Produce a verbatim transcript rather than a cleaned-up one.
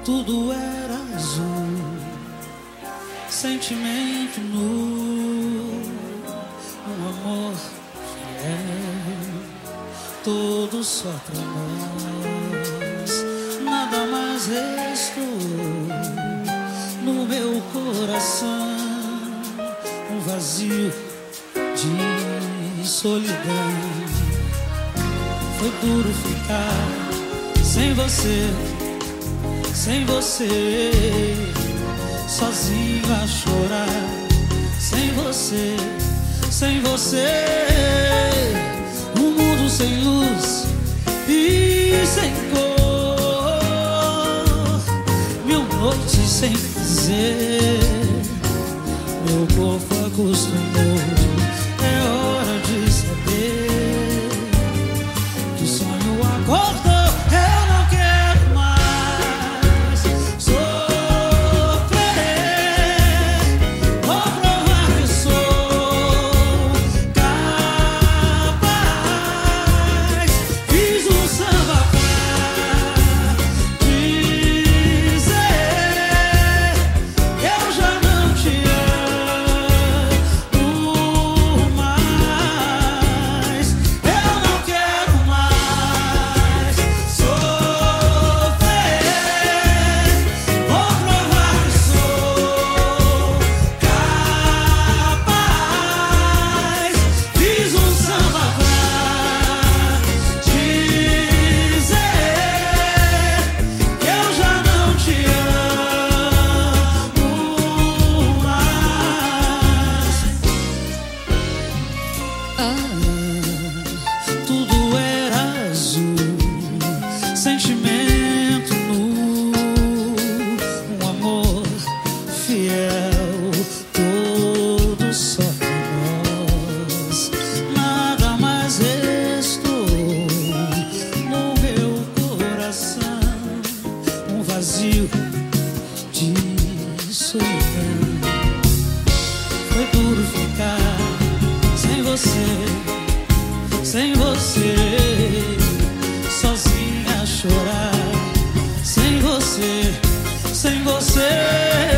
Tudo era azul, sentimento nu, um amor fiel, todo só pra nós. Nada mais restou no meu coração, um vazio de solidão. Foi duro ficar sem você, sem você, sozinho a chorar. Sem você, sem você, um mundo sem luz e sem cor, mil noites sem dizer, meu corpo acostumou. É hora de saber que o sonho acordou. Eu não quero mais sofrer, vou provar que sou capaz. Fiz um samba pra dizer que eu já não te amo mais. Eu não quero mais sofrer, vou provar que sou capaz. Fiz um samba pra dizer que eu já não te amo mais. Ah, tudo era azul, sentimento nu, um amor fiel, todo só pra nós. Nada mais restou no meu coração, um vazio de solidão. Foi duro ficar sem você, sem você, sozinha a chorar. Sem você, sem você.